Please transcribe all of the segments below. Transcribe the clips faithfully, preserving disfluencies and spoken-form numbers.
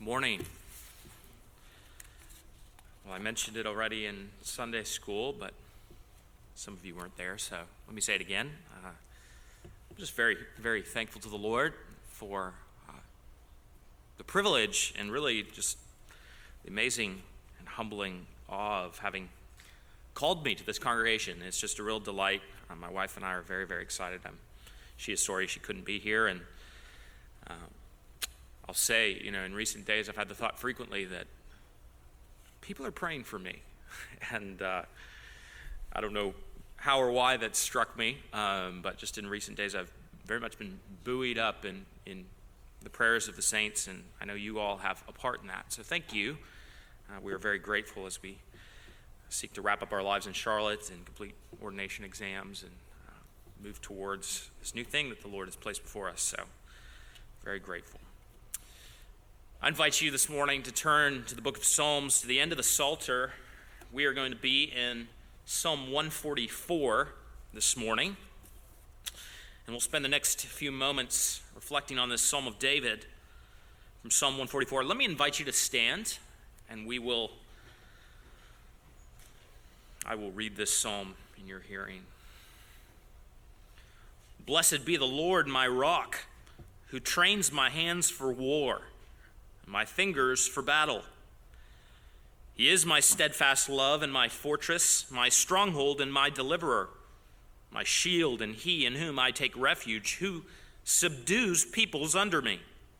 Morning. Well, I mentioned it already in Sunday school, but some of you weren't there, so let me say it again. Uh, I'm just very, very thankful to the Lord for uh, the privilege and really just the amazing and humbling awe of having called me to this congregation. It's just a real delight. Uh, my wife and I are very, very excited. I'm, she is sorry she couldn't be here, and uh, I'll say, you know, in recent days I've had the thought frequently that people are praying for me. and uh, I don't know how or why that struck me, um, but just in recent days I've very much been buoyed up in, in the prayers of the saints, and I know you all have a part in that. So thank you. Uh, we are very grateful as we seek to wrap up our lives in Charlotte and complete ordination exams and uh, move towards this new thing that the Lord has placed before us. So very grateful. I invite you this morning to turn to the book of Psalms, to the end of the Psalter. We are going to be in Psalm one forty-four this morning. And we'll spend the next few moments reflecting on this Psalm of David from Psalm one forty-four. Let me invite you to stand, and we will, I will read this psalm in your hearing. Blessed be the Lord, my rock, who trains my hands for war, my fingers for battle. He is my steadfast love and my fortress, my stronghold and my deliverer, my shield and he in whom I take refuge, who subdues peoples under me.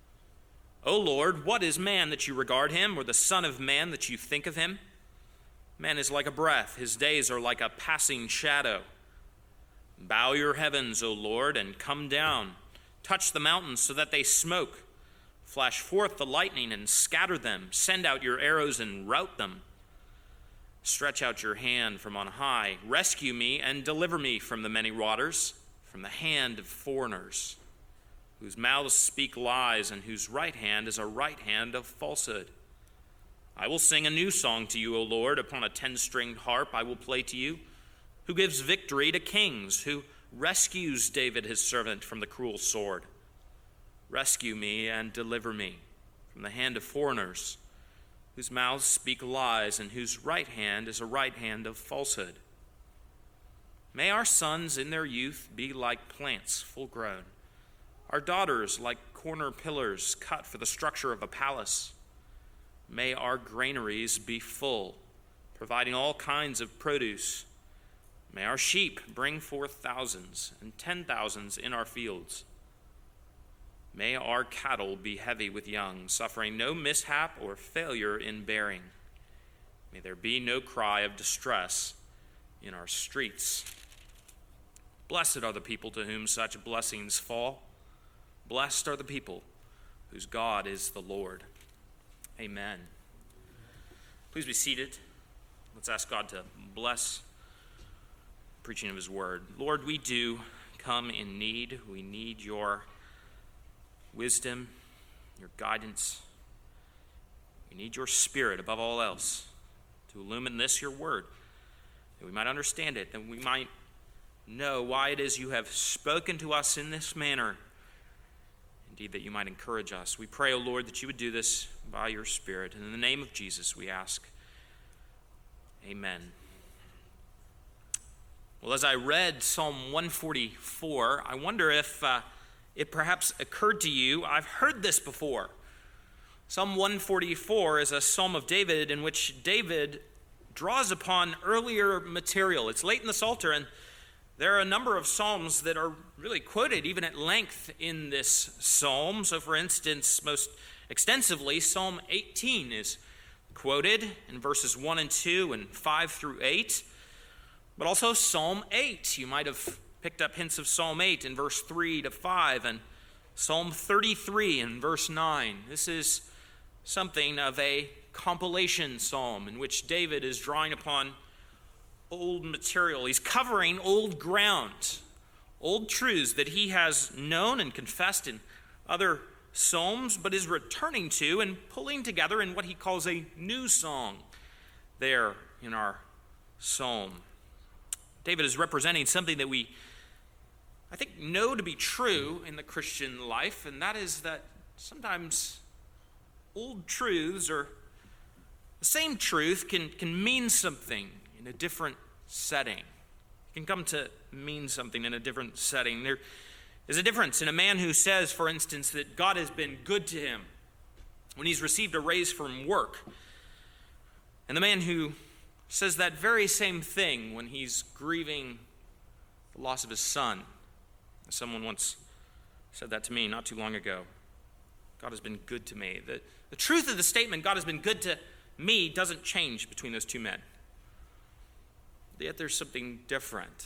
O Lord, what is man that you regard him, or the son of man that you think of him? Man is like a breath, his days are like a passing shadow. Bow your heavens, O Lord, and come down. Touch the mountains so that they smoke. Flash forth the lightning and scatter them. Send out your arrows and rout them. Stretch out your hand from on high. Rescue me and deliver me from the many waters, from the hand of foreigners, whose mouths speak lies and whose right hand is a right hand of falsehood. I will sing a new song to you, O Lord. Upon a ten-stringed harp I will play to you, who gives victory to kings, who rescues David his servant from the cruel sword. Rescue me and deliver me from the hand of foreigners, whose mouths speak lies and whose right hand is a right hand of falsehood. May our sons in their youth be like plants full grown, our daughters like corner pillars cut for the structure of a palace. May our granaries be full, providing all kinds of produce. May our sheep bring forth thousands and ten thousands in our fields. May our cattle be heavy with young, suffering no mishap or failure in bearing. May there be no cry of distress in our streets. Blessed are the people to whom such blessings fall. Blessed are the people whose God is the Lord. Amen. Please be seated. Let's ask God to bless the preaching of his word. Lord, we do come in need. We need your wisdom, your guidance. We need your Spirit above all else to illumine this, your word, that we might understand it, that we might know why it is you have spoken to us in this manner. Indeed, that you might encourage us. We pray, O Lord, that you would do this by your Spirit. And in the name of Jesus, we ask. Amen. Well, as I read Psalm one forty-four, I wonder if uh, it perhaps occurred to you, I've heard this before. Psalm one forty-four is a psalm of David in which David draws upon earlier material. It's late in the Psalter, and there are a number of psalms that are really quoted even at length in this psalm. So, for instance, most extensively, Psalm eighteen is quoted in verses one and two and five through eight. But also Psalm eight. You might have picked up hints of Psalm eight in verse three to five, and Psalm thirty-three in verse nine. This is something of a compilation psalm in which David is drawing upon old material. He's covering old ground, old truths that he has known and confessed in other psalms, but is returning to and pulling together in what he calls a new song there in our psalm. David is representing something that we I think, know to be true in the Christian life, and that is that sometimes old truths or the same truth can, can mean something in a different setting. It can come to mean something in a different setting. There is a difference in a man who says, for instance, that God has been good to him when he's received a raise from work, and the man who says that very same thing when he's grieving the loss of his son. Someone once said that to me not too long ago. God has been good to me. The, the truth of the statement, God has been good to me, doesn't change between those two men. Yet there's something different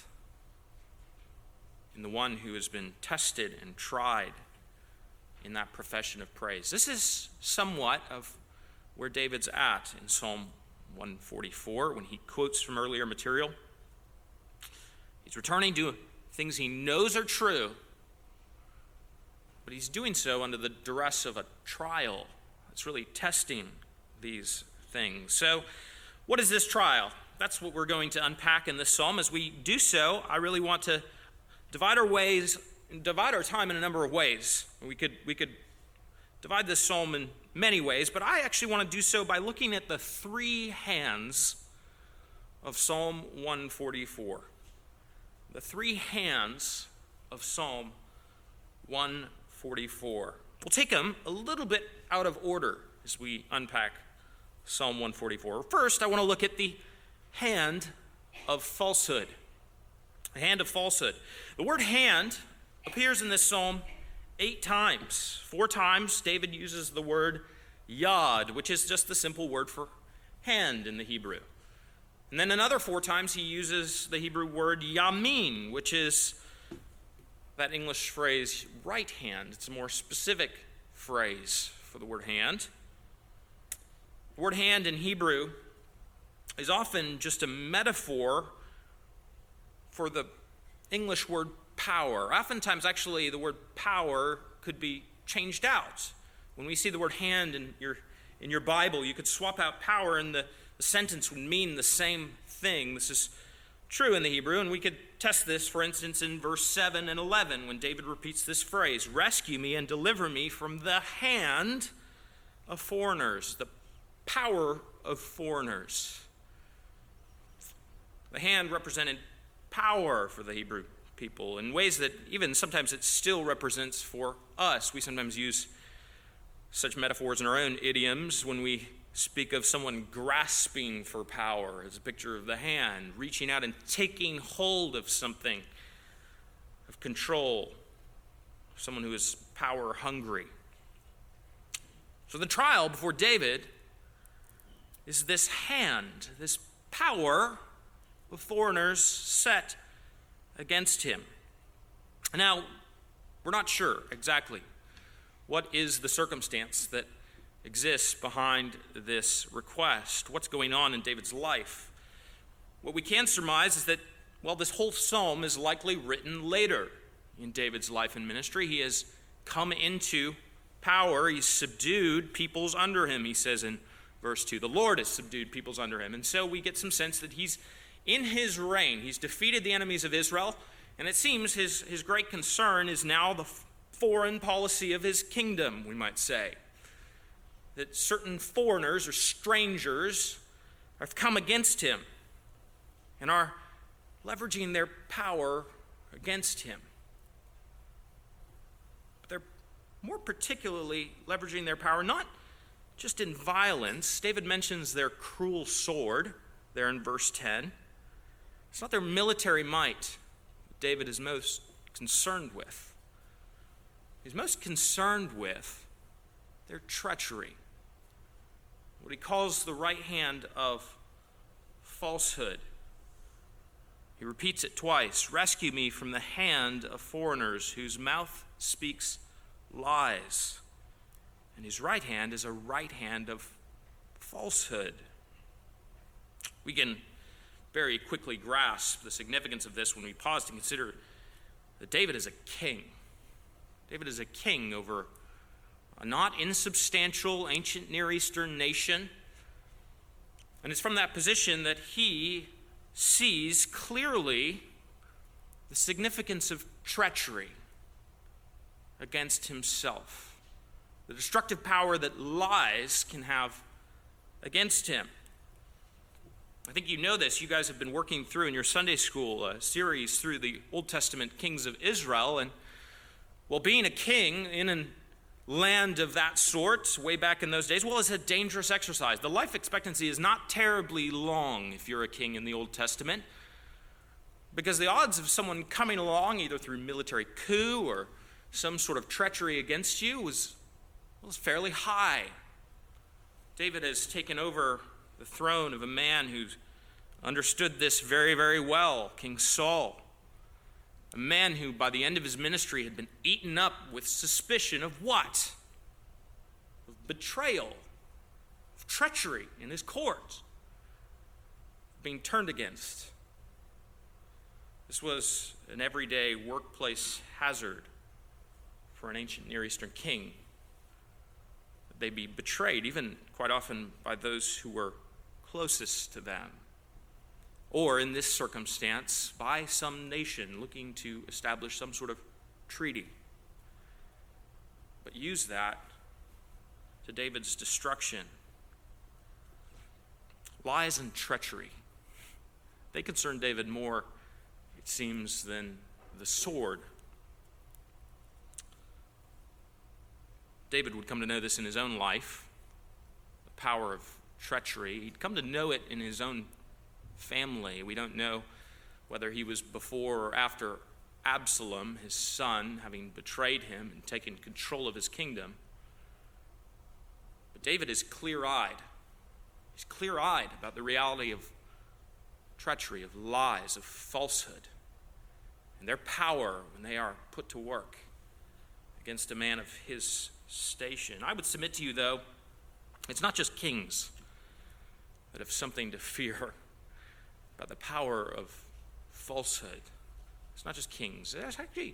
in the one who has been tested and tried in that profession of praise. This is somewhat of where David's at in Psalm one forty-four when he quotes from earlier material. He's returning to things he knows are true, but he's doing so under the duress of a trial. It's really testing these things. So, what is this trial? That's what we're going to unpack in this psalm. As we do so, I really want to divide our ways, divide our time in a number of ways. We could we could divide this psalm in many ways, but I actually want to do so by looking at the three hands of Psalm one forty-four. The three hands of Psalm one forty-four. We'll take them a little bit out of order as we unpack Psalm one forty-four. First, I want to look at the hand of falsehood. The hand of falsehood. The word hand appears in this psalm eight times. Four times David uses the word yad, which is just the simple word for hand in the Hebrew. And then another four times he uses the Hebrew word yamin, which is that English phrase right hand. It's a more specific phrase for the word hand. The word hand in Hebrew is often just a metaphor for the English word power. Oftentimes, actually, the word power could be changed out. When we see the word hand in your in your Bible, you could swap out power and the, the sentence would mean the same thing. This is true in the Hebrew, and we could test this, for instance, in verse seven and eleven, when David repeats this phrase, "Rescue me and deliver me from the hand of foreigners," the power of foreigners. The hand represented power for the Hebrew people in ways that even sometimes it still represents for us. We sometimes use such metaphors in our own idioms when we speak of someone grasping for power as a picture of the hand, reaching out and taking hold of something, of control, someone who is power hungry. So the trial before David is this hand, this power of foreigners set against him. Now, we're not sure exactly what is the circumstance that exists behind this request. What's going on in David's life? What we can surmise is that, well, this whole psalm is likely written later in David's life and ministry. He has come into power. He's subdued peoples under him, he says in verse two. The Lord has subdued peoples under him. And so we get some sense that he's in his reign. He's defeated the enemies of Israel, and it seems his, his great concern is now the foreign policy of his kingdom, we might say. That certain foreigners or strangers have come against him and are leveraging their power against him. But they're more particularly leveraging their power not just in violence. David mentions their cruel sword there in verse ten. It's not their military might that David is most concerned with. He's most concerned with their treachery, what he calls the right hand of falsehood. He repeats it twice. "Rescue me from the hand of foreigners whose mouth speaks lies." And his right hand is a right hand of falsehood. We can very quickly grasp the significance of this when we pause to consider that David is a king. David is a king over a not insubstantial ancient Near Eastern nation. And it's from that position that he sees clearly the significance of treachery against himself. the destructive power that lies can have against him. I think you know this. You guys have been working through in your Sunday school uh, series through the Old Testament kings of Israel. And, well, being a king in a land of that sort, way back in those days, well, it's a dangerous exercise. The life expectancy is not terribly long if you're a king in the Old Testament, because the odds of someone coming along, either through military coup or some sort of treachery against you, was, was fairly high. David has taken over the throne of a man who understood this very, very well, King Saul. A man who, by the end of his ministry, had been eaten up with suspicion of what? Of betrayal, of treachery in his court, being turned against. This was an everyday workplace hazard for an ancient Near Eastern king. They'd be betrayed, even quite often by those who were closest to them, or in this circumstance, by some nation looking to establish some sort of treaty. But use that to David's destruction. Lies and treachery, they concern David more, it seems, than the sword. David would come to know this in his own life, the power of treachery. He'd come to know it in his own family. We don't know whether he was before or after Absalom, his son, having betrayed him and taken control of his kingdom. But David is clear-eyed. He's clear-eyed about the reality of treachery, of lies, of falsehood, and their power when they are put to work against a man of his station. I would submit to you, though, it's not just kings that have something to fear about the power of falsehood. It's not just kings. It's actually,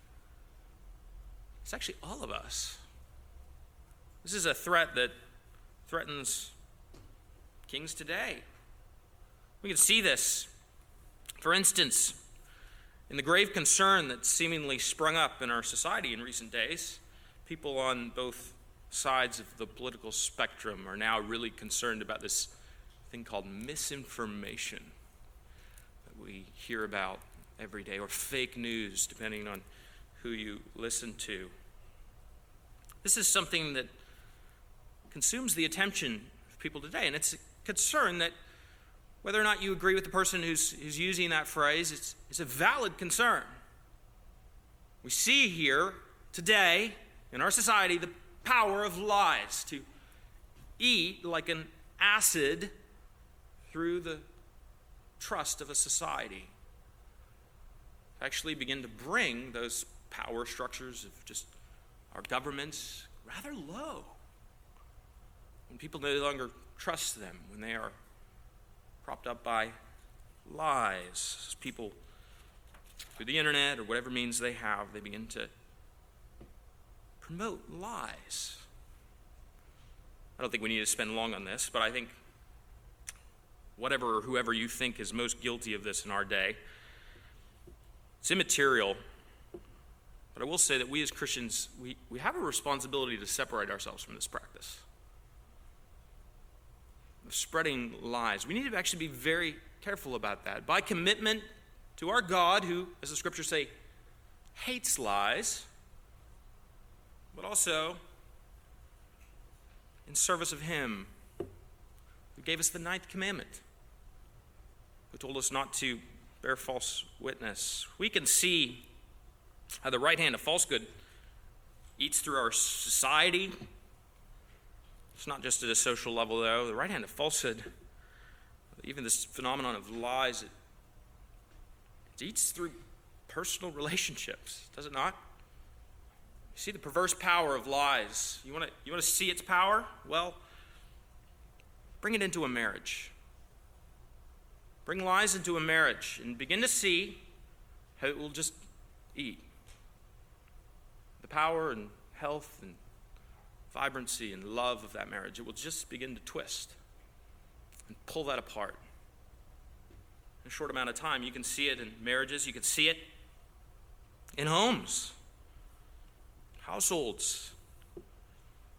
it's actually all of us. This is a threat that threatens kings today. We can see this, for instance, in the grave concern that seemingly sprung up in our society in recent days. People on both sides of the political spectrum are now really concerned about this thing called misinformation that we hear about every day, or fake news, depending on who you listen to. This is something that consumes the attention of people today, and it's a concern that whether or not you agree with the person who's, who's using that phrase, it's, it's a valid concern. We see here today in our society the power of lies to eat like an acid through the trust of a society. Actually begin to bring those power structures of just our governments rather low. When people no longer trust them, when they are propped up by lies. As people, through the internet or whatever means they have, they begin to promote lies. I don't think we need to spend long on this, but I think whatever or whoever you think is most guilty of this in our day, it's immaterial. But I will say that we as Christians, we, we have a responsibility to separate ourselves from this practice of spreading lies. We need to actually be very careful about that. By commitment to our God, who, as the scriptures say, hates lies, but also in service of him who gave us the ninth commandment, who told us not to bear false witness. We can see how the right hand of falsehood eats through our society. It's not just at a social level, though. The right hand of falsehood, even this phenomenon of lies, it, it eats through personal relationships, does it not? You see the perverse power of lies. You want to you want to see its power? Well, bring it into a marriage. Bring lies into a marriage and begin to see how it will just eat. The power and health and vibrancy and love of that marriage, it will just begin to twist and pull that apart. In a short amount of time, you can see it in marriages, you can see it in homes, households.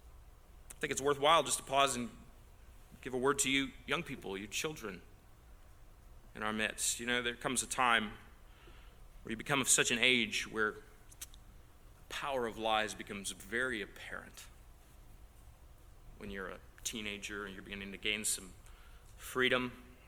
think it's worthwhile just to pause and give a word to you young people, you children in our midst. You know, there comes a time where you become of such an age where the power of lies becomes very apparent. When you're a teenager and you're beginning to gain some freedom.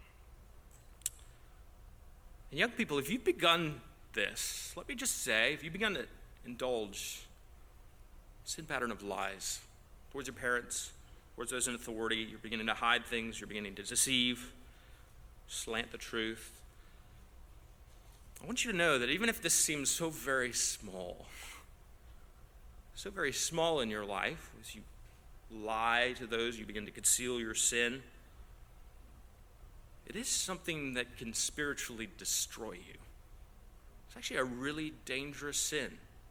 And young people, if you've begun this, let me just say, if you've begun to indulge sin pattern of lies towards your parents, towards those in authority, you're beginning to hide things, you're beginning to deceive, slant the truth. I want you to know that even if this seems so very small, so very small in your life, as you lie to those, you begin to conceal your sin, it is something that can spiritually destroy you. It's actually a really dangerous sin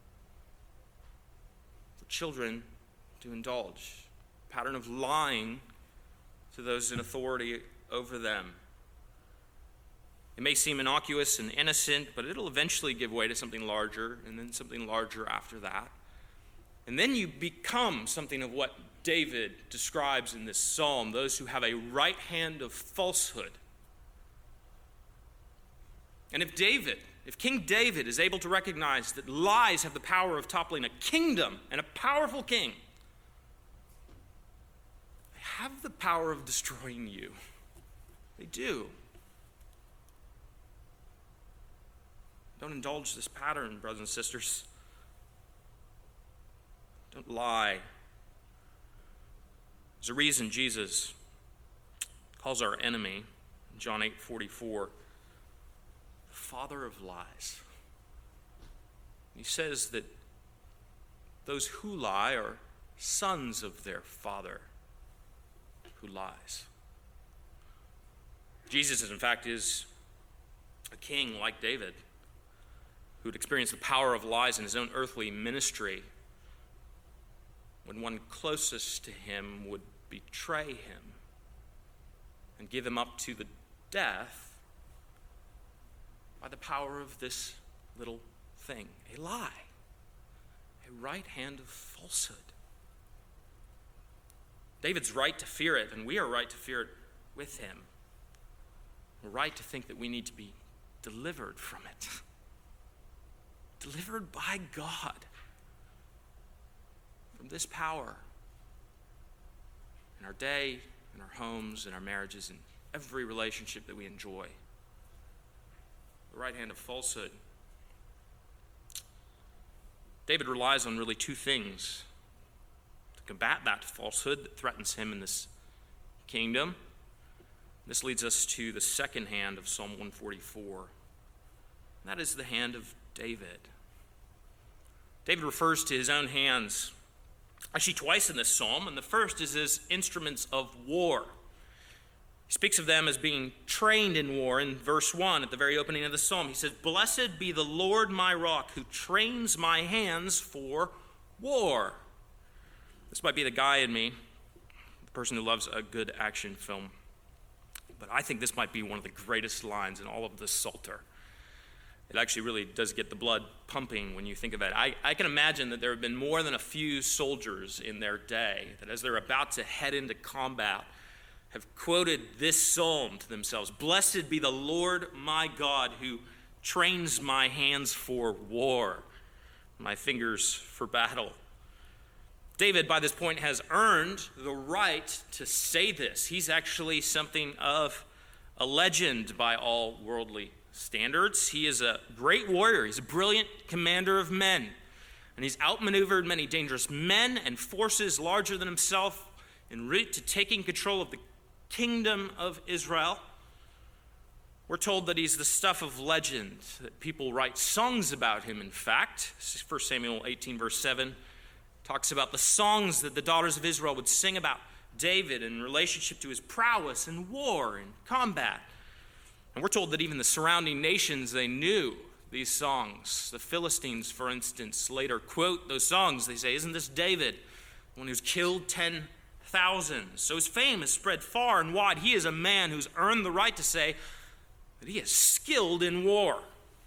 for children to indulge. A pattern of lying to those in authority over them. It may seem innocuous and innocent, but it'll eventually give way to something larger, and then something larger after that. And then you become something of what David describes in this psalm, those who have a right hand of falsehood. And if David, if King David is able to recognize that lies have the power of toppling a kingdom and a powerful king, they have the power of destroying you. They do. Don't indulge this pattern, brothers and sisters. Don't lie. There's a reason Jesus calls our enemy, in John eight forty-four, the father of lies. He says that those who lie are sons of their father who lies. Jesus, in fact, is a king like David, who would experience the power of lies in his own earthly ministry when one closest to him would betray him and give him up to the death by the power of this little thing, a lie, a right hand of falsehood. David's right to fear it, and we are right to fear it with him. We're right to think that we need to be delivered from it. Delivered by God from this power in our day, in our homes, in our marriages, in every relationship that we enjoy. The right hand of falsehood. David relies on really two things to combat that falsehood that threatens him in this kingdom. This leads us to the second hand of Psalm one forty-four. And that is the hand of David. David refers to his own hands actually twice in this psalm, and the first is as instruments of war. He speaks of them as being trained in war in verse one at the very opening of the psalm. He says, "Blessed be the Lord my rock, who trains my hands for war." This might be the guy in me, the person who loves a good action film. But I think this might be one of the greatest lines in all of the Psalter. It actually really does get the blood pumping when you think of it. I, I can imagine that there have been more than a few soldiers in their day that as they're about to head into combat have quoted this psalm to themselves. "Blessed be the Lord my God, who trains my hands for war, my fingers for battle." David, by this point, has earned the right to say this. He's actually something of a legend by all worldly standards. He is a great warrior. He's a brilliant commander of men. And he's outmaneuvered many dangerous men and forces larger than himself en route to taking control of the kingdom of Israel. We're told that he's the stuff of legend, that people write songs about him, in fact. First Samuel eighteen, verse seven, talks about the songs that the daughters of Israel would sing about David in relationship to his prowess in war and combat. And we're told that even the surrounding nations, they knew these songs. The Philistines, for instance, later quote those songs. They say, "Isn't this David, the one who's killed ten thousand?" So his fame has spread far and wide. He is a man who's earned the right to say that he is skilled in war.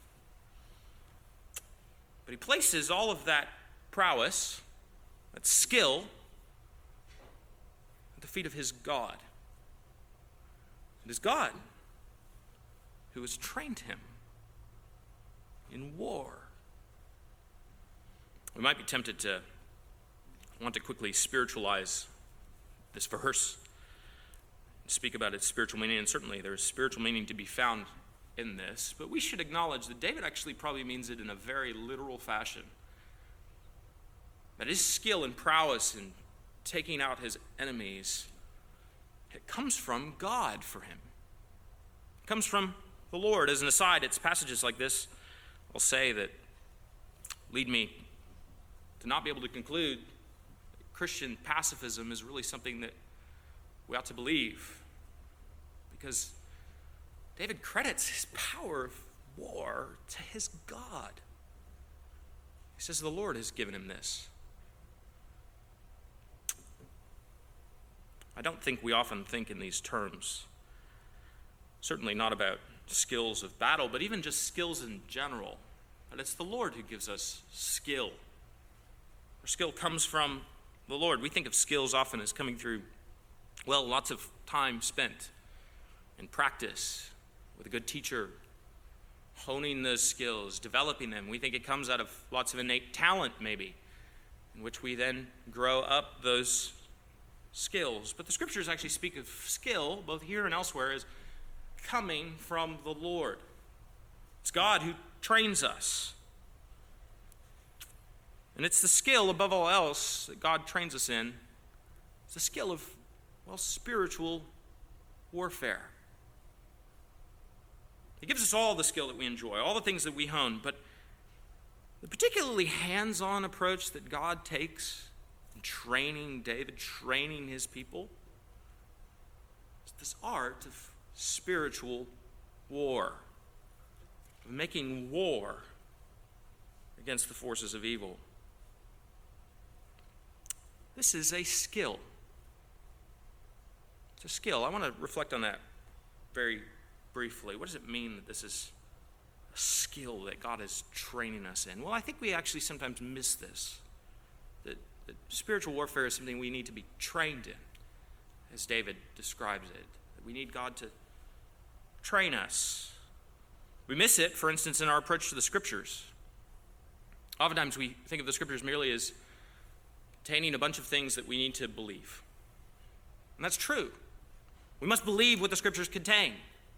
But he places all of that prowess, that skill, at the feet of his God. It is God who has trained him in war. We might be tempted to want to quickly spiritualize this verse, speak about its spiritual meaning, and certainly there's spiritual meaning to be found in this, but we should acknowledge that David actually probably means it in a very literal fashion. That his skill and prowess in taking out his enemies, it comes from God for him. It comes from the Lord. As an aside, it's passages like this, I'll say, that lead me to not be able to conclude that Christian pacifism is really something that we ought to believe. Because David credits his power of war to his God. He says the Lord has given him this. I don't think we often think in these terms. Certainly not about skills of battle, but even just skills in general. But it's the Lord who gives us skill. Our skill comes from the Lord. We think of skills often as coming through, well, lots of time spent in practice with a good teacher, honing those skills, developing them. We think it comes out of lots of innate talent, maybe, in which we then grow up those skills. But the scriptures actually speak of skill, both here and elsewhere, as coming from the Lord. It's God who trains us. And it's the skill, above all else, that God trains us in. It's the skill of, well, spiritual warfare. He gives us all the skill that we enjoy, all the things that we hone, but the particularly hands-on approach that God takes in training David, training his people, is this art of spiritual war, of making war against the forces of evil. This is a skill. It's a skill. I want to reflect on that very briefly. What does it mean that this is a skill that God is training us in? Well, I think we actually sometimes miss this. That, that spiritual warfare is something we need to be trained in, as David describes it. That we need God to train us. We miss it, for instance, in our approach to the Scriptures. Oftentimes we think of the Scriptures merely as containing a bunch of things that we need to believe. And that's true. We must believe what the Scriptures contain.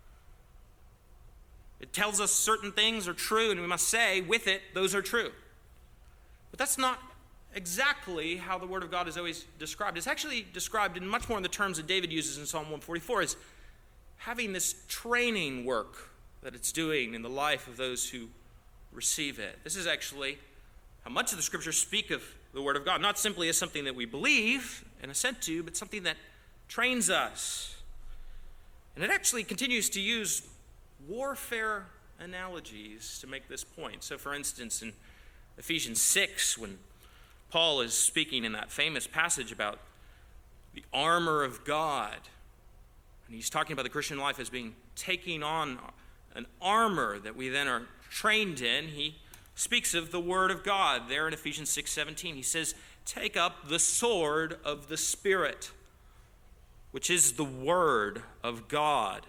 It tells us certain things are true, and we must say with it, those are true. But that's not exactly how the Word of God is always described. It's actually described in much more in the terms that David uses in Psalm one forty-four as having this training work that it's doing in the life of those who receive it. This is actually how much of the Scriptures speak of the Word of God, not simply as something that we believe and assent to, but something that trains us. And it actually continues to use warfare analogies to make this point. So, for instance, in Ephesians six, when Paul is speaking in that famous passage about the armor of God, and he's talking about the Christian life as being taking on an armor that we then are trained in, he speaks of the Word of God. There in Ephesians six seventeen, he says, take up the sword of the Spirit, which is the Word of God.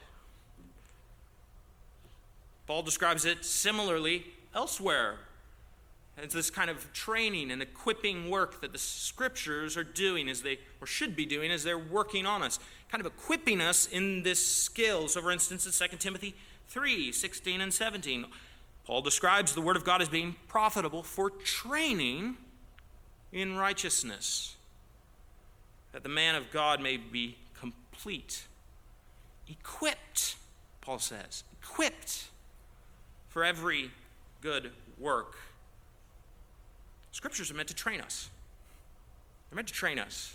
Paul describes it similarly elsewhere. It's this kind of training and equipping work that the Scriptures are doing as they, or should be doing as they're working on us, kind of equipping us in this skill. So, for instance, in Second Timothy three sixteen and seventeen, Paul describes the Word of God as being profitable for training in righteousness, that the man of God may be complete, equipped, Paul says, equipped for every good work. Scriptures are meant to train us. They're meant to train us.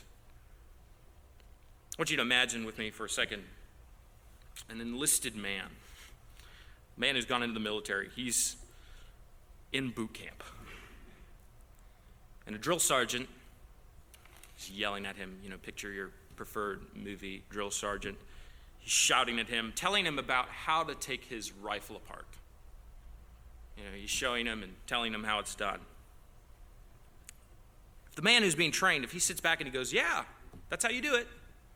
I want you to imagine with me for a second an enlisted man, a man who's gone into the military. He's in boot camp. And a drill sergeant is yelling at him, you know, picture your preferred movie drill sergeant. He's shouting at him, telling him about how to take his rifle apart. You know, he's showing him and telling him how it's done. If the man who's being trained, if he sits back and he goes, yeah, that's how you do it,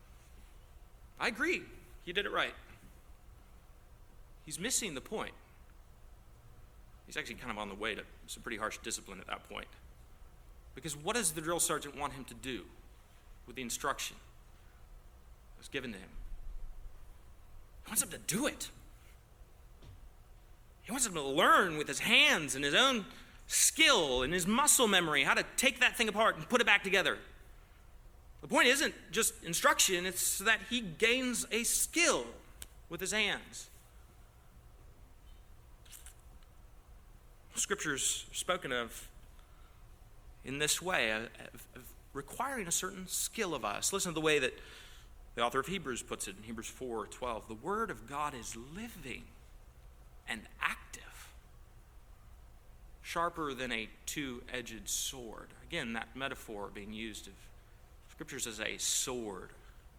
I agree. He did it right. He's missing the point. He's actually kind of on the way to some pretty harsh discipline at that point. Because what does the drill sergeant want him to do with the instruction that was given to him? He wants him to do it. He wants him to learn with his hands and his own skill and his muscle memory how to take that thing apart and put it back together. The point isn't just instruction, it's so that he gains a skill with his hands. Scripture's spoken of in this way, of, of requiring a certain skill of us. Listen to the way that the author of Hebrews puts it in Hebrews four twelve. The word of God is living and active, sharper than a two-edged sword. Again, that metaphor being used of Scriptures as a sword.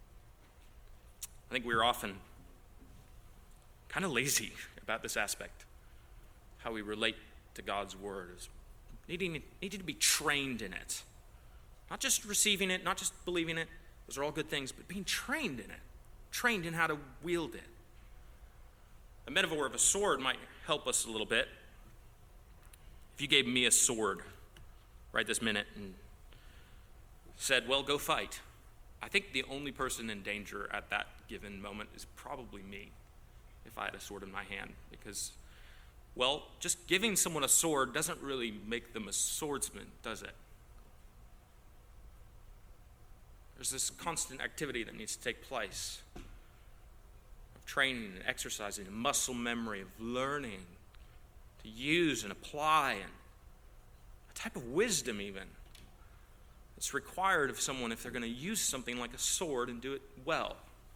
I think we're often kind of lazy about this aspect, how we relate to God's word, is needing, needing to be trained in it. Not just receiving it, not just believing it, those are all good things, but being trained in it, trained in how to wield it. A metaphor of a sword might help us a little bit. If you gave me a sword right this minute and said, well, go fight, I think the only person in danger at that given moment is probably me, if I had a sword in my hand, because, well, just giving someone a sword doesn't really make them a swordsman, does it? There's this constant activity that needs to take place of training and exercising and muscle memory, of learning to use and apply, and a type of wisdom even that's required of someone if they're going to use something like a sword and do it well.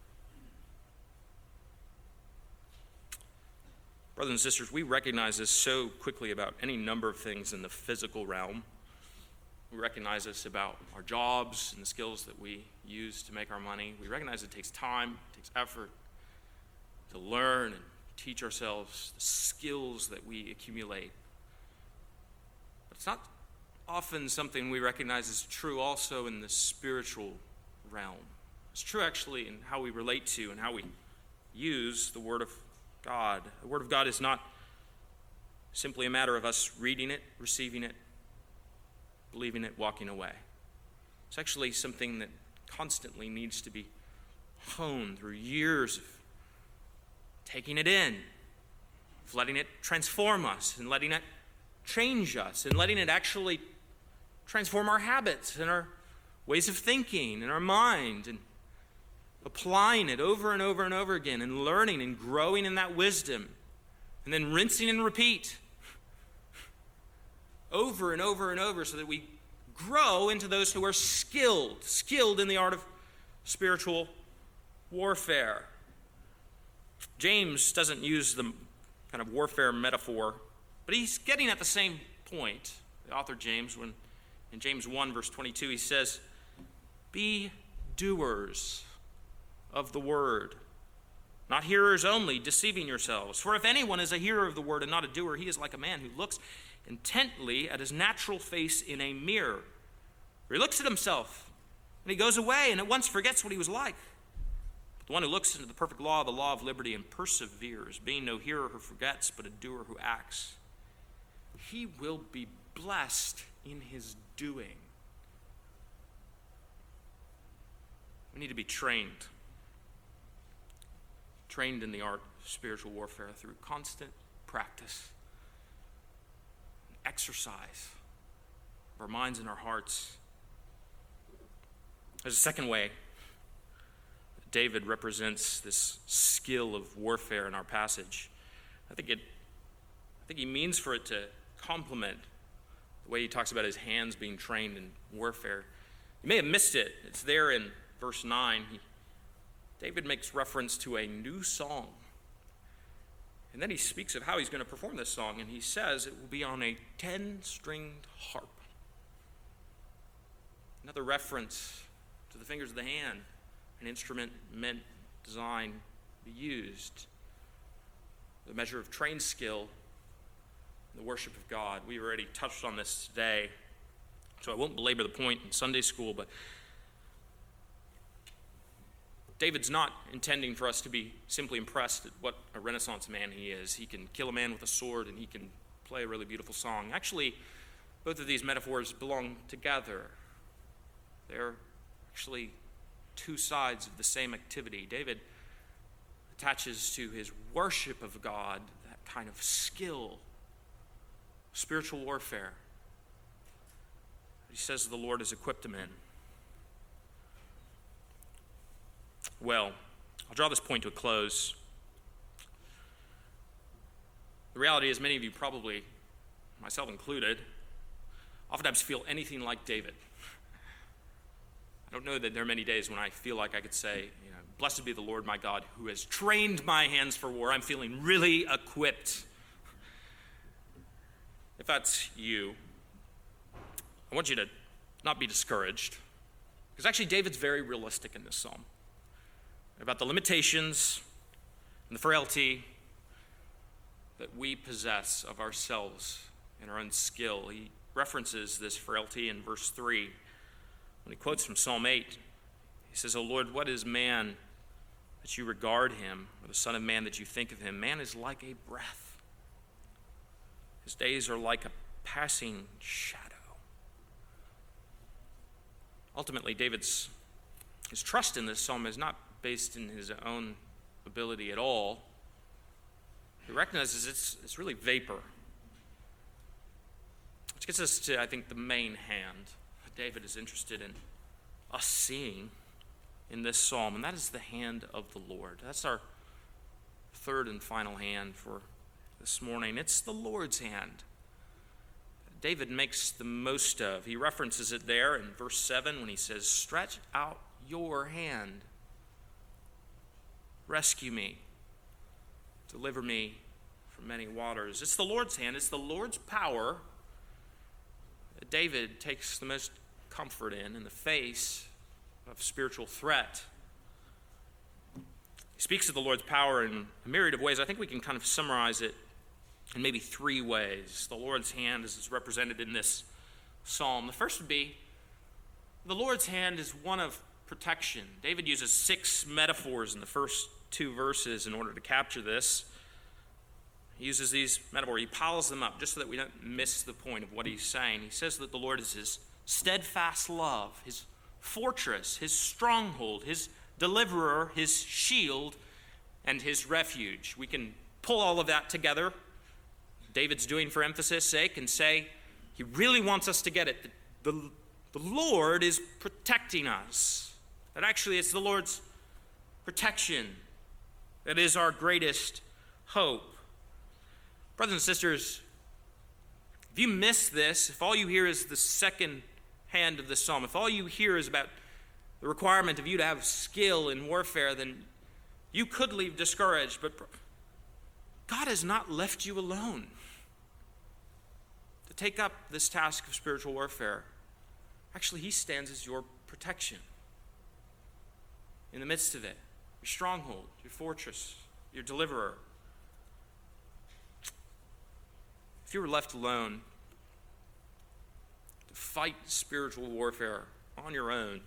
Brothers and sisters, we recognize this so quickly about any number of things in the physical realm. We recognize this about our jobs and the skills that we use to make our money. We recognize it takes time, it takes effort to learn and teach ourselves the skills that we accumulate. But it's not often something we recognize is true also in the spiritual realm. It's true actually in how we relate to and how we use the Word of God. The Word of God is not simply a matter of us reading it, receiving it, believing it, walking away. It's actually something that constantly needs to be honed through years of taking it in, of letting it transform us and letting it change us and letting it actually transform our habits and our ways of thinking and our mind, and applying it over and over and over again and learning and growing in that wisdom, and then rinsing and repeat over and over and over so that we grow into those who are skilled, skilled in the art of spiritual warfare. James doesn't use the kind of warfare metaphor, but he's getting at the same point. The author James, when in James one, verse twenty-two, he says, be doers of the word, not hearers only, deceiving yourselves. For if anyone is a hearer of the word and not a doer, he is like a man who looks intently at his natural face in a mirror. He looks at himself, and he goes away and at once forgets what he was like. But the one who looks into the perfect law, the law of liberty, and perseveres, being no hearer who forgets, but a doer who acts, he will be blessed in his doing. We need to be trained. Trained in the art of spiritual warfare through constant practice, exercise of our minds and our hearts. There's a second way that David represents this skill of warfare in our passage. I think it, I think he means for it to complement the way he talks about his hands being trained in warfare. You may have missed it. It's there in verse nine. He, David makes reference to a new song. And then he speaks of how he's going to perform this song, and he says it will be on a ten-stringed harp. Another reference to the fingers of the hand, an instrument meant, designed to be used. The measure of trained skill in the worship of God. We already touched on this today, so I won't belabor the point in Sunday school, but David's not intending for us to be simply impressed at what a Renaissance man he is. He can kill a man with a sword and he can play a really beautiful song. Actually, both of these metaphors belong together. They're actually two sides of the same activity. David attaches to his worship of God that kind of skill, spiritual warfare. He says the Lord has equipped him in. Well, I'll draw this point to a close. The reality is, many of you probably, myself included, oftentimes feel anything like David. I don't know that there are many days when I feel like I could say, you know, blessed be the Lord my God who has trained my hands for war. I'm feeling really equipped. If that's you, I want you to not be discouraged, because actually David's very realistic in this psalm about the limitations and the frailty that we possess of ourselves and our own skill. He references this frailty in verse three when he quotes from Psalm eight. He says, "O Lord, what is man that you regard him, or the son of man that you think of him? Man is like a breath. His days are like a passing shadow." Ultimately, David's his trust in this psalm is not based in his own ability at all. He recognizes it's, it's really vapor. Which gets us to, I think, the main hand that David is interested in us seeing in this psalm, and that is the hand of the Lord. That's our third and final hand for this morning. It's the Lord's hand. David makes the most of. He references it there in verse seven when he says, "Stretch out your hand. Rescue me. Deliver me from many waters." It's the Lord's hand. It's the Lord's power that David takes the most comfort in in the face of spiritual threat. He speaks of the Lord's power in a myriad of ways. I think we can kind of summarize it in maybe three ways. The Lord's hand as it's represented in this psalm. The first would be the Lord's hand is one of protection. David uses six metaphors in the first two verses in order to capture this. He uses these metaphors. He piles them up just so that we don't miss the point of what he's saying. He says that the Lord is his steadfast love, his fortress, his stronghold, his deliverer, his shield, and his refuge. We can pull all of that together. David's doing for emphasis' sake and say he really wants us to get it. The, the, the Lord is protecting us. That actually it's the Lord's protection that is our greatest hope. Brothers and sisters, if you miss this, if all you hear is the second hand of the psalm, if all you hear is about the requirement of you to have skill in warfare, then you could leave discouraged. But God has not left you alone to take up this task of spiritual warfare. Actually, he stands as your protection in the midst of it, your stronghold, your fortress, your deliverer. If you were left alone to fight spiritual warfare on your own,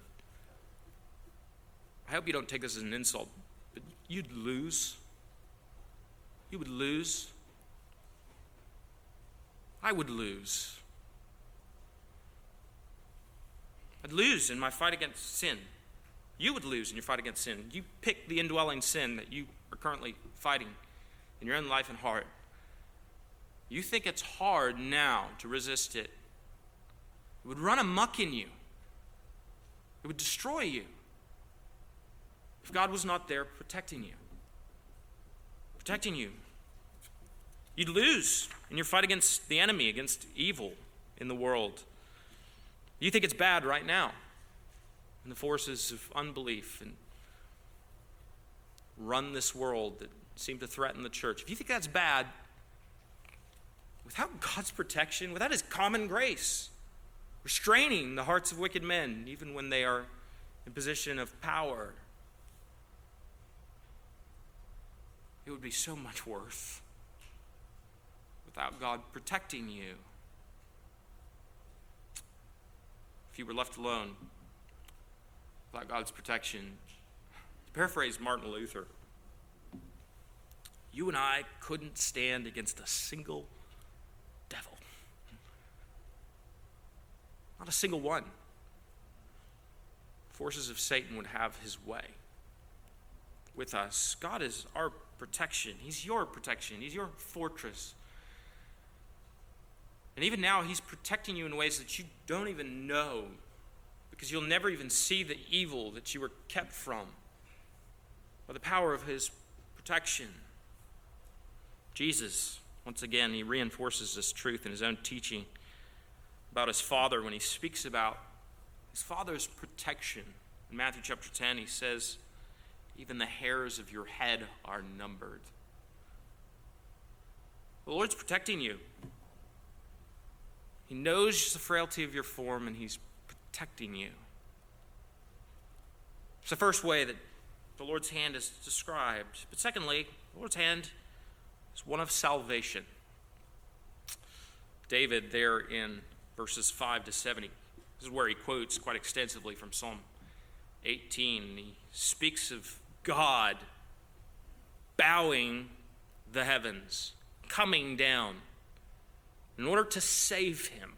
I hope you don't take this as an insult, but you'd lose. You would lose. I would lose. I'd lose in my fight against sin. You would lose in your fight against sin. You pick the indwelling sin that you are currently fighting in your own life and heart. You think it's hard now to resist it. It would run amok in you. It would destroy you if God was not there protecting you. Protecting you. You'd lose in your fight against the enemy, against evil in the world. You think it's bad right now, and the forces of unbelief and run this world that seem to threaten the church. If you think that's bad, without God's protection, without his common grace, restraining the hearts of wicked men, even when they are in position of power, it would be so much worse without God protecting you. If you were left alone without God's protection, paraphrase Martin Luther, you and I couldn't stand against a single devil. Not a single one. Forces of Satan would have his way with us. God is our protection. He's your protection. He's your fortress. And even now, he's protecting you in ways that you don't even know, because you'll never even see the evil that you were kept from by the power of his protection. Jesus, once again, he reinforces this truth in his own teaching about his Father when he speaks about his Father's protection. In Matthew chapter ten, he says, even the hairs of your head are numbered. The Lord's protecting you. He knows the frailty of your form, and he's protecting you. It's the first way that the Lord's hand is described. But secondly, the Lord's hand is one of salvation. David, there in verses five to seven, this is where he quotes quite extensively from Psalm eighteen. He speaks of God bowing the heavens, coming down in order to save him.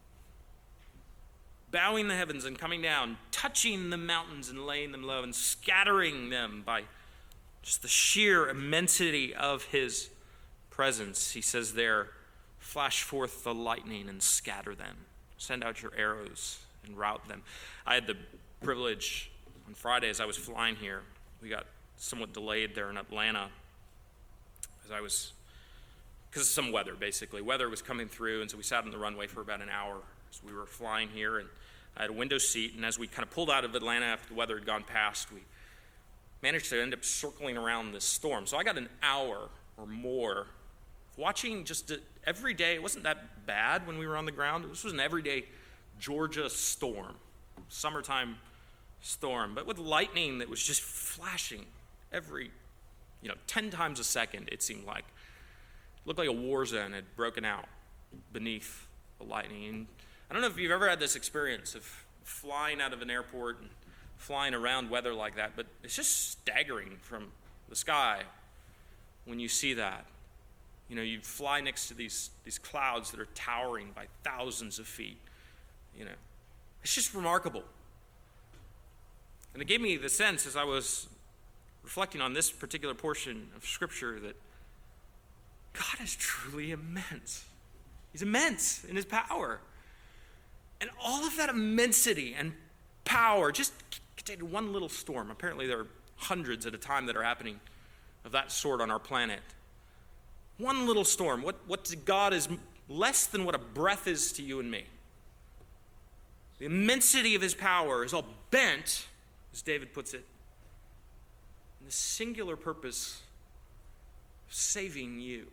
Bowing the heavens and coming down, touching the mountains and laying them low and scattering them by just the sheer immensity of his presence. He says there, flash forth the lightning and scatter them. Send out your arrows and rout them. I had the privilege on Friday as I was flying here. We got somewhat delayed there in Atlanta as I was, because of some weather, basically. Weather was coming through, and so we sat on the runway for about an hour as we were flying here, and I had a window seat, and as we kind of pulled out of Atlanta after the weather had gone past, we managed to end up circling around this storm. So I got an hour or more watching just a, every day. It wasn't that bad when we were on the ground. This was an everyday Georgia storm, summertime storm, but with lightning that was just flashing every, you know, ten times a second, it seemed like. It looked like a war zone had broken out beneath the lightning. And I don't know if you've ever had this experience of flying out of an airport and flying around weather like that, but it's just staggering from the sky when you see that. You know, you fly next to these, these clouds that are towering by thousands of feet. You know, it's just remarkable. And it gave me the sense as I was reflecting on this particular portion of Scripture that God is truly immense. He's immense in his power. And all of that immensity and power just contained one little storm. Apparently there are hundreds at a time that are happening of that sort on our planet. One little storm. What, what to God is less than what a breath is to you and me. The immensity of his power is all bent, as David puts it, in the singular purpose of saving you.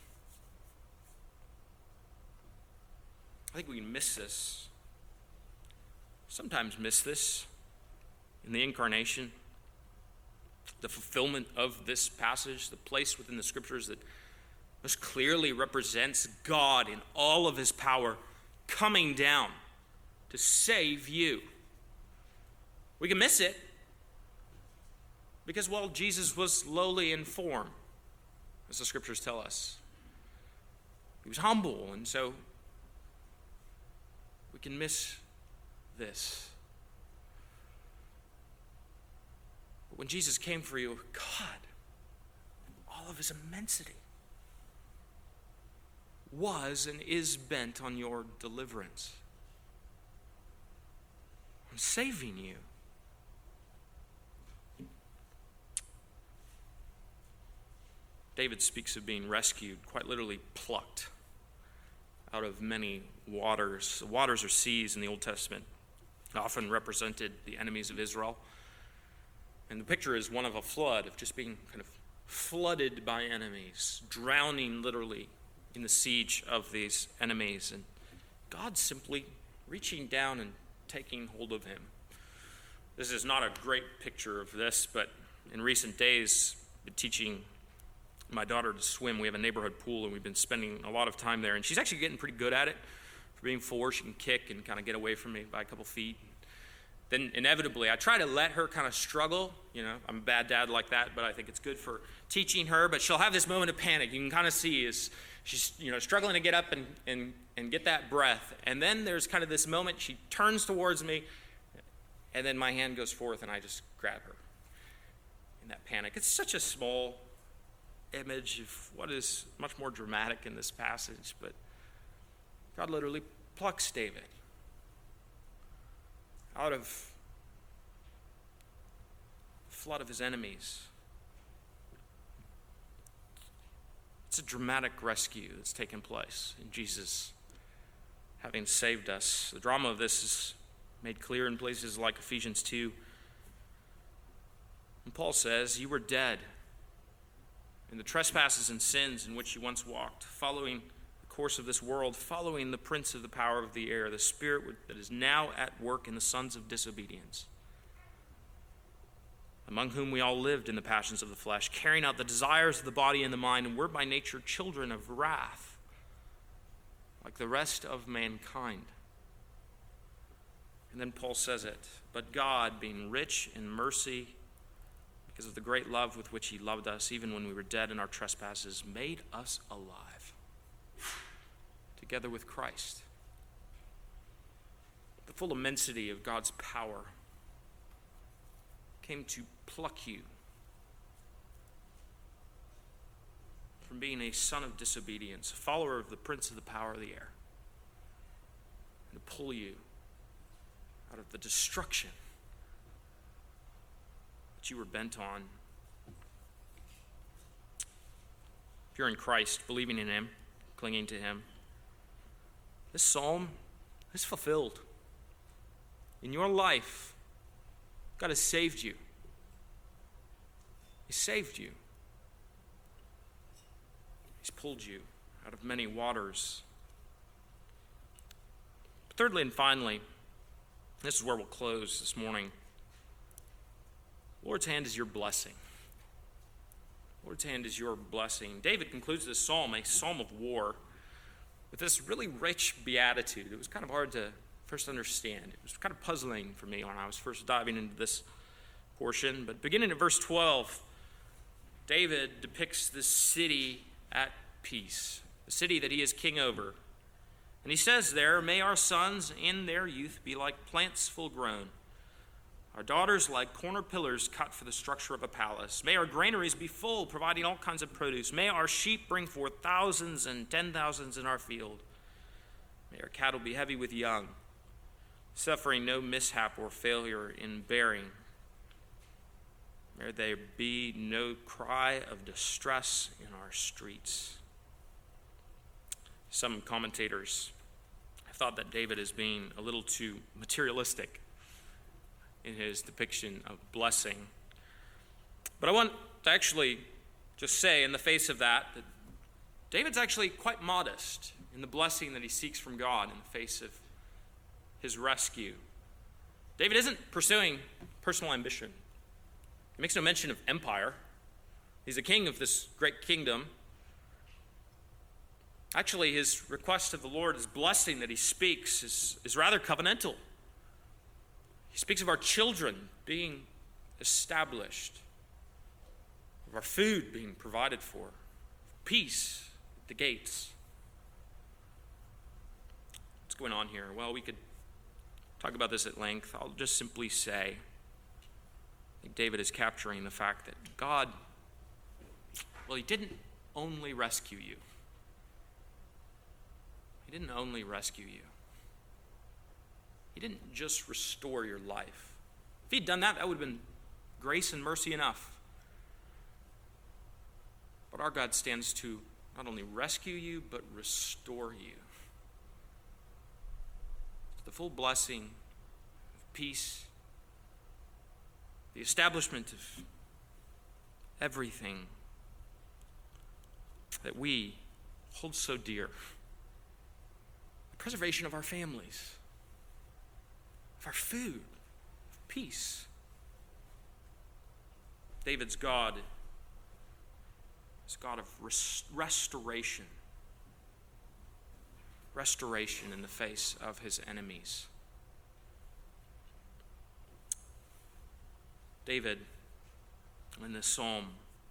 I think we can miss this. Sometimes miss this in the incarnation, the fulfillment of this passage, the place within the Scriptures that most clearly represents God in all of his power coming down to save you. We can miss it because, well, Jesus was lowly in form, as the Scriptures tell us. He was humble, and so we can miss this. But when Jesus came for you, God, all of his immensity, was and is bent on your deliverance, on saving you. David speaks of being rescued, quite literally plucked out of many waters. Waters or seas in the Old Testament often represented the enemies of Israel. And the picture is one of a flood, of just being kind of flooded by enemies, drowning literally in the siege of these enemies. And God simply reaching down and taking hold of him. This is not a great picture of this, but in recent days, I've been teaching my daughter to swim. We have a neighborhood pool, and we've been spending a lot of time there. And she's actually getting pretty good at it. For being four, she can kick and kind of get away from me by a couple feet. then inevitably I try to let her kind of struggle. You know, I'm a bad dad like that, but I think it's good for teaching her. But she'll have this moment of panic. You can kind of see as she's, you know, struggling to get up and, and, and get that breath. And then there's kind of this moment, she turns towards me, and then my hand goes forth and I just grab her in that panic. It's such a small image of what is much more dramatic in this passage, but God literally plucks David out of the flood of his enemies. It's a dramatic rescue that's taken place in Jesus having saved us. The drama of this is made clear in places like Ephesians two. And Paul says, "You were dead in the trespasses and sins in which you once walked, following the course of this world, following the prince of the power of the air, the spirit that is now at work in the sons of disobedience, among whom we all lived in the passions of the flesh, carrying out the desires of the body and the mind, and were by nature children of wrath, like the rest of mankind." And then Paul says it, "But God, being rich in mercy, because of the great love with which he loved us, even when we were dead in our trespasses, made us alive together with Christ." The full immensity of God's power came to pluck you from being a son of disobedience, a follower of the prince of the power of the air, and to pull you out of the destruction that you were bent on. If you're in Christ, believing in him, clinging to him, this psalm is fulfilled. In your life, God has saved you. He saved you. He's pulled you out of many waters. Thirdly and finally, this is where we'll close this morning. Lord's hand is your blessing. Lord's hand is your blessing. David concludes this psalm, a psalm of war, with this really rich beatitude. It was kind of hard to first understand. It was kind of puzzling for me when I was first diving into this portion. But beginning at verse twelve, David depicts this city at peace, the city that he is king over. And he says there, "May our sons in their youth be like plants full grown, our daughters like corner pillars cut for the structure of a palace. May our granaries be full, providing all kinds of produce. May our sheep bring forth thousands and ten thousands in our field. May our cattle be heavy with young, suffering no mishap or failure in bearing. May there be no cry of distress in our streets." Some commentators have thought that David is being a little too materialistic in his depiction of blessing. But I want to actually just say in the face of that, that David's actually quite modest in the blessing that he seeks from God in the face of his rescue. David isn't pursuing personal ambition. He makes no mention of empire. He's a king of this great kingdom. Actually, his request of the Lord, his blessing that he speaks, is, is rather covenantal. He speaks of our children being established, of our food being provided for, peace at the gates. What's going on here? Well, we could talk about this at length. I'll just simply say, I think David is capturing the fact that God, well, he didn't only rescue you. He didn't only rescue you. He didn't just restore your life. If he'd done that, that would have been grace and mercy enough. But our God stands to not only rescue you, but restore you. The full blessing of peace, the establishment of everything that we hold so dear. The preservation of our families, of our food, of peace. David's God is God of res- restoration. Restoration in the face of his enemies. David in this psalm,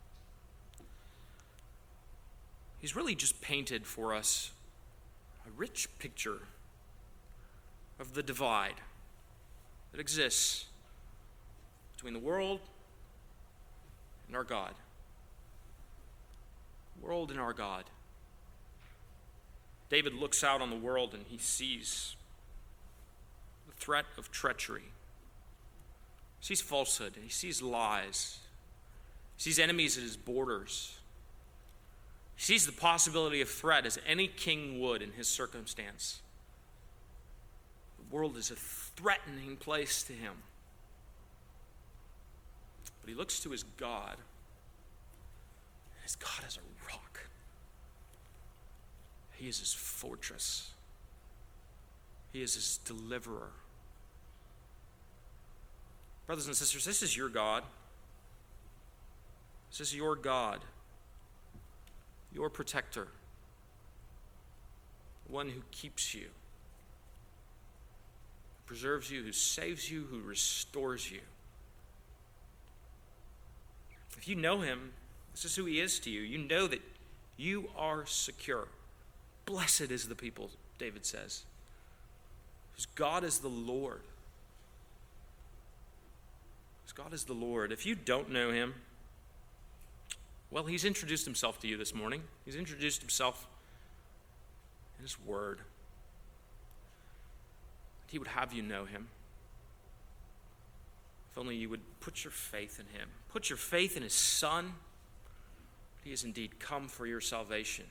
he's really just painted for us a rich picture of the divide that exists between the world and our God. The world and our God. David looks out on the world and he sees the threat of treachery. He sees falsehood. He sees lies. He sees enemies at his borders. He sees the possibility of threat as any king would in his circumstance. The world is a threatening place to him. But he looks to his God. His God is a rock. He is his fortress. He is his deliverer. Brothers and sisters, this is your God. This is your God, your protector, the one who keeps you, who preserves you, who saves you, who restores you. If you know him, this is who he is to you. You know that you are secure. Blessed is the people, David says, whose God is the Lord. Whose God is the Lord. If you don't know him, well, he's introduced himself to you this morning. He's introduced himself in his word. He would have you know him. If only you would put your faith in him. Put your faith in his Son. He has indeed come for your salvation.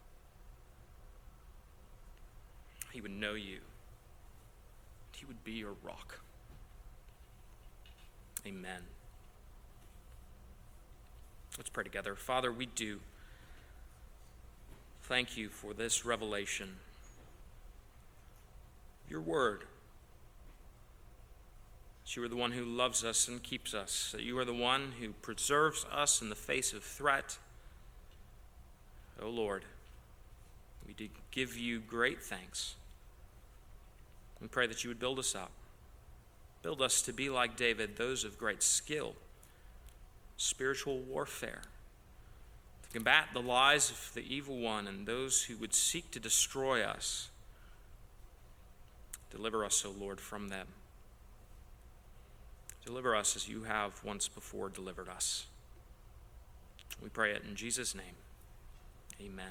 He would know you. He would be your rock. Amen. Let's pray together. Father, we do thank you for this revelation, your word. That you are the one who loves us and keeps us. That you are the one who preserves us in the face of threat. Oh Lord, we do give you great thanks. We pray that you would build us up. Build us to be like David, those of great skill, spiritual warfare, to combat the lies of the evil one and those who would seek to destroy us. Deliver us, O Lord, from them. Deliver us as you have once before delivered us. We pray it in Jesus' name. Amen.